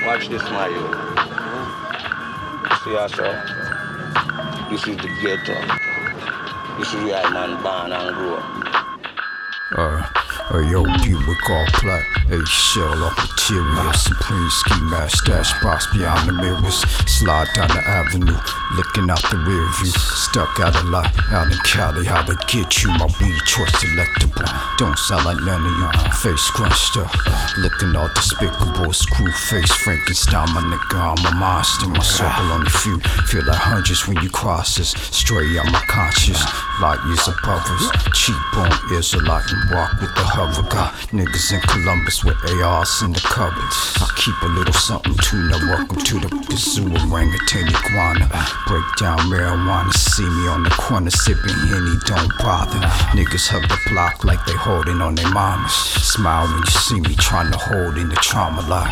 Watch this, my youth. See us, this is the ghetto. This is where I man born and grow up. Yo, Buick all plat, a shell off material, supreme ski mask, stash box beyond the mirrors, slide down the avenue, looking out the rear view, stuck out a lot, out in Cali, how to get you, my weed choice selectable, don't sound like none of you, face scrunched up, looking all despicable, screw face, Frankenstein, my nigga, I'm a monster, my circle only few, feel like hundreds when you cross us, stray out my conscience, light years above us, cheekbone Israelite and walk with the hover. Got niggas in Columbus with ARs in the cupboards. I keep a little something too. Now welcome to the zoo, orangutan iguana. Break down marijuana, see me on the corner sipping Henny, don't bother. Niggas hug the block like they holding on their mamas. Smile when you see me trying to hold in the trauma line.